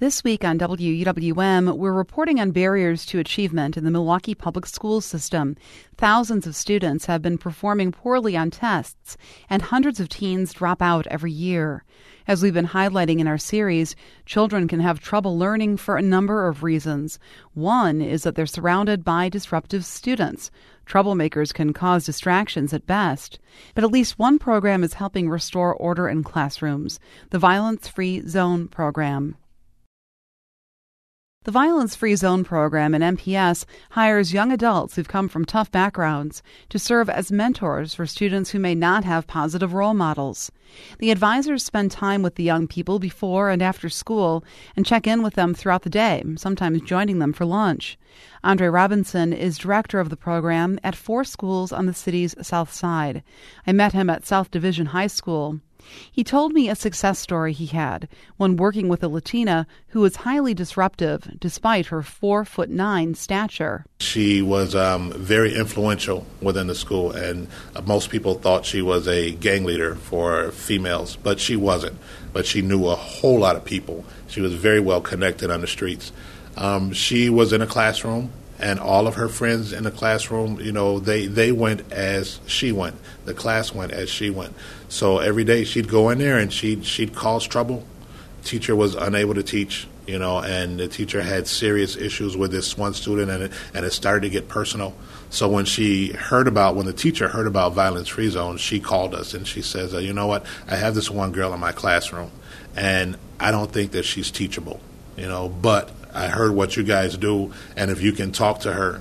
This week on WUWM, we're reporting on barriers to achievement in the Milwaukee public school system. Thousands of students have been performing poorly on tests, and hundreds of teens drop out every year. As we've been highlighting in our series, children can have trouble learning for a number of reasons. One is that they're surrounded by disruptive students. Troublemakers can cause distractions at best. But at least one program is helping restore order in classrooms, the Violence-Free Zone program. The Violence-Free Zone program in MPS hires young adults who've come from tough backgrounds to serve as mentors for students who may not have positive role models. The advisors spend time with the young people before and after school and check in with them throughout the day, sometimes joining them for lunch. Andre Robinson is director of the program at 4 schools on the city's south side. I met him at South Division High School. He told me a success story he had when working with a Latina who was highly disruptive despite her 4'9" stature. She was very influential within the school, and most people thought she was a gang leader for females, but she wasn't. But she knew a whole lot of people. She was very well connected on the streets. She was in a classroom, and all of her friends in the classroom, they went as she went. The class went as she went. So every day she'd go in there and she'd cause trouble. Teacher was unable to teach, and the teacher had serious issues with this one student, and it started to get personal. So when the teacher heard about Violence-Free Zone, she called us and she says, you know what, I have this one girl in my classroom, and I don't think that she's teachable, but I heard what you guys do, and if you can talk to her,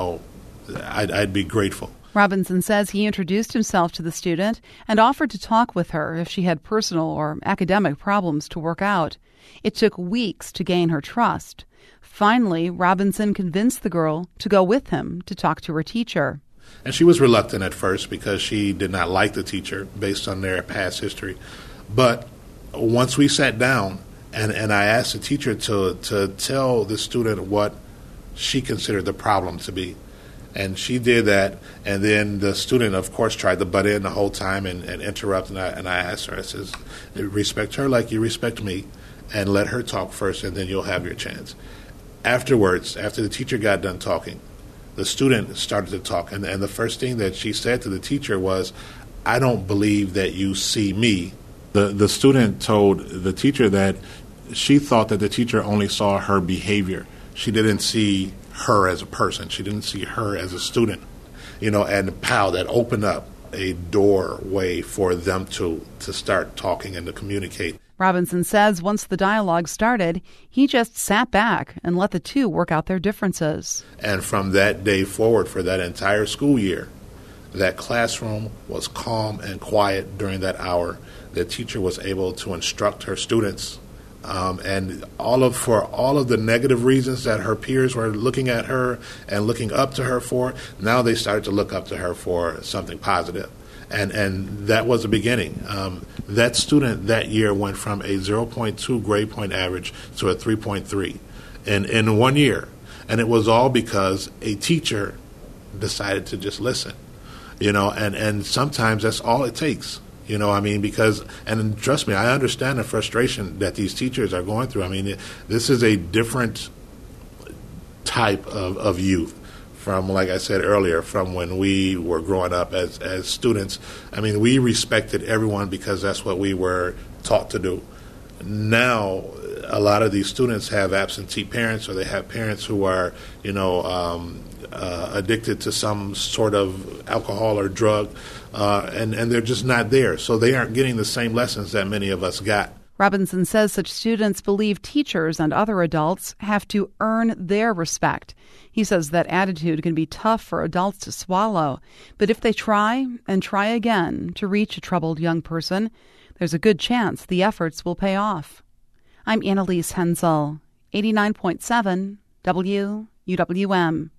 I'd be grateful. Robinson says he introduced himself to the student and offered to talk with her if she had personal or academic problems to work out. It took weeks to gain her trust. Finally, Robinson convinced the girl to go with him to talk to her teacher. And she was reluctant at first because she did not like the teacher based on their past history. But once we sat down, and I asked the teacher to tell the student what she considered the problem to be. And she did that, and then the student, of course, tried to butt in the whole time and interrupt. And I asked her, I says, respect her like you respect me, and let her talk first, and then you'll have your chance. Afterwards, after the teacher got done talking, the student started to talk. And the first thing that she said to the teacher was, I don't believe that you see me. The student told the teacher that she thought that the teacher only saw her behavior. She didn't see her as a person. She didn't see her as a student. And pow, that opened up a doorway for them to start talking and to communicate. Robinson says once the dialogue started, he just sat back and let the two work out their differences. And from that day forward, for that entire school year, that classroom was calm and quiet during that hour. The teacher was able to instruct her students, and for all of the negative reasons that her peers were looking at her and looking up to her for, now they started to look up to her for something positive. And that was the beginning. That student that year went from a 0.2 grade point average to a 3.3 in 1 year. And it was all because a teacher decided to just listen, and sometimes that's all it takes. Because, and trust me, I understand the frustration that these teachers are going through. This is a different type of youth from, like I said earlier, from when we were growing up as students. We respected everyone because that's what we were taught to do. Now, a lot of these students have absentee parents, or they have parents who are, addicted to some sort of alcohol or drug, and they're just not there. So they aren't getting the same lessons that many of us got. Robinson says such students believe teachers and other adults have to earn their respect. He says that attitude can be tough for adults to swallow, but if they try and try again to reach a troubled young person, there's a good chance the efforts will pay off. I'm Annalise Hensel, 89.7 WUWM.